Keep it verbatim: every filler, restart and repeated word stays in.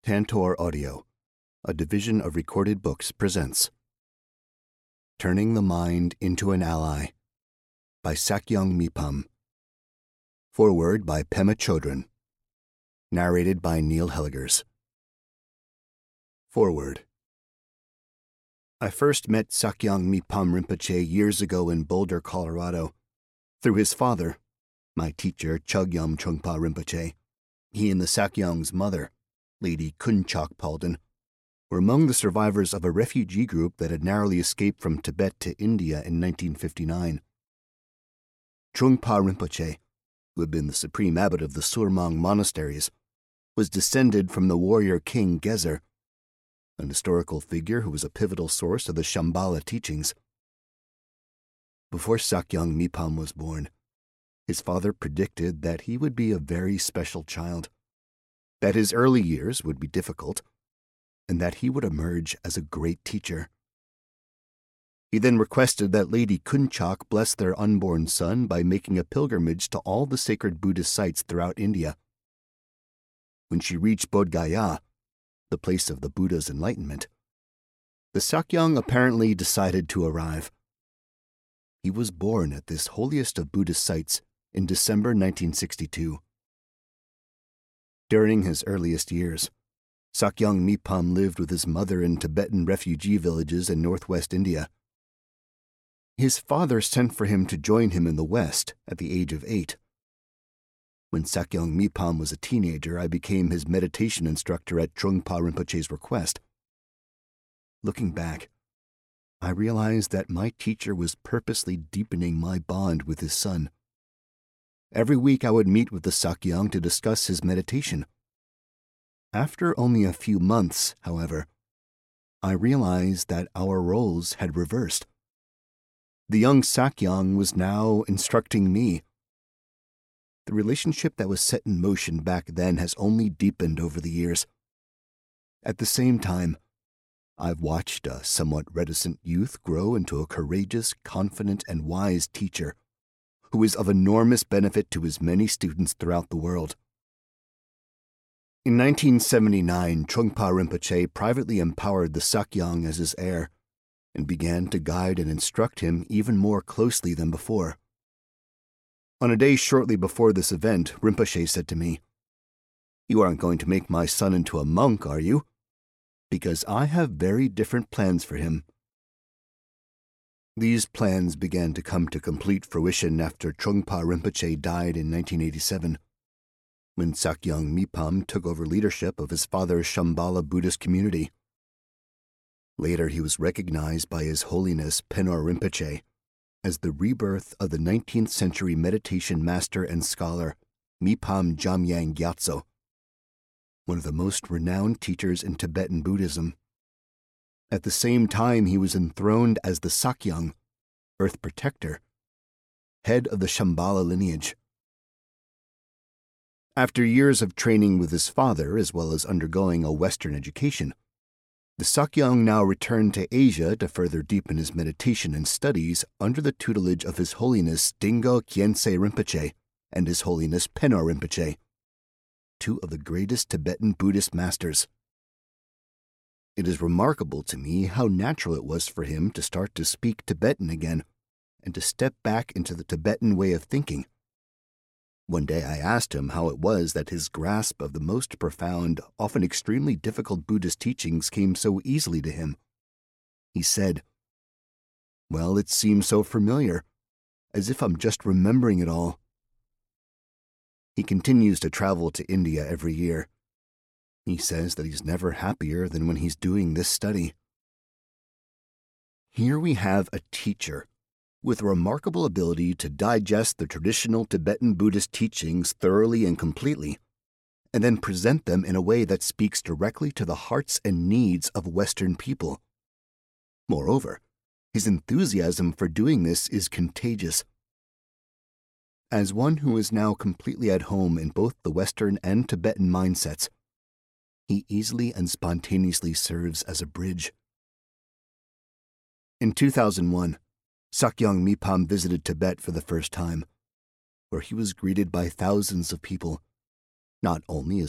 Tantor Audio, a division of Recorded Books, presents Turning the Mind into an Ally by Sakyong Mipam. Foreword by Pema Chodron. Narrated by Neil Helligers. Foreword. I first met Sakyong Mipam Rinpoche years ago in Boulder, Colorado, through his father, my teacher Chogyam Trungpa Rinpoche. He and the Sakyong's mother, Lady Kunchak Palden, were among the survivors of a refugee group that had narrowly escaped from Tibet to India in nineteen fifty-nine. Trungpa Rinpoche, who had been the supreme abbot of the Surmang monasteries, was descended from the warrior king Gezer, an historical figure who was a pivotal source of the Shambhala teachings. Before Sakyong Mipam was born, his father predicted that he would be a very special child, that his early years would be difficult, and that he would emerge as a great teacher. He then requested that Lady Kunchak bless their unborn son by making a pilgrimage to all the sacred Buddhist sites throughout India. When she reached Bodh Gaya, the place of the Buddha's enlightenment, the Sakyong apparently decided to arrive. He was born at this holiest of Buddhist sites in December nineteen sixty-two. During his earliest years, Sakyong Mipam lived with his mother in Tibetan refugee villages in northwest India. His father sent for him to join him in the West at the age of eight. When Sakyong Mipam was a teenager, I became his meditation instructor at Trungpa Rinpoche's request. Looking back, I realized that my teacher was purposely deepening my bond with his son. Every week I would meet with the Sakyong to discuss his meditation. After only a few months, however, I realized that our roles had reversed. The young Sakyong was now instructing me. The relationship that was set in motion back then has only deepened over the years. At the same time, I've watched a somewhat reticent youth grow into a courageous, confident, and wise teacher who is of enormous benefit to his many students throughout the world. In nineteen seventy-nine, Trungpa Rinpoche privately empowered the Sakyong as his heir and began to guide and instruct him even more closely than before. On a day shortly before this event, Rinpoche said to me, "You aren't going to make my son into a monk, are you? Because I have very different plans for him." These plans began to come to complete fruition after Trungpa Rinpoche died in nineteen eighty-seven, when Sakyong Mipam took over leadership of his father's Shambhala Buddhist community. Later he was recognized by His Holiness Penor Rinpoche as the rebirth of the nineteenth century meditation master and scholar Mipam Jamyang Gyatso, one of the most renowned teachers in Tibetan Buddhism. At the same time, he was enthroned as the Sakyong, Earth Protector, head of the Shambhala lineage. After years of training with his father, as well as undergoing a Western education, the Sakyong now returned to Asia to further deepen his meditation and studies under the tutelage of His Holiness Dingo Khyentse Rinpoche and His Holiness Penor Rinpoche, two of the greatest Tibetan Buddhist masters. It is remarkable to me how natural it was for him to start to speak Tibetan again and to step back into the Tibetan way of thinking. One day I asked him how it was that his grasp of the most profound, often extremely difficult Buddhist teachings came so easily to him. He said, "Well, it seems so familiar, as if I'm just remembering it all." He continues to travel to India every year. He says that he's never happier than when he's doing this study. Here we have a teacher with a remarkable ability to digest the traditional Tibetan Buddhist teachings thoroughly and completely, and then present them in a way that speaks directly to the hearts and needs of Western people. Moreover, his enthusiasm for doing this is contagious. As one who is now completely at home in both the Western and Tibetan mindsets, he easily and spontaneously serves as a bridge. In two thousand one, Sakyong Mipam visited Tibet for the first time, where he was greeted by thousands of people, not only as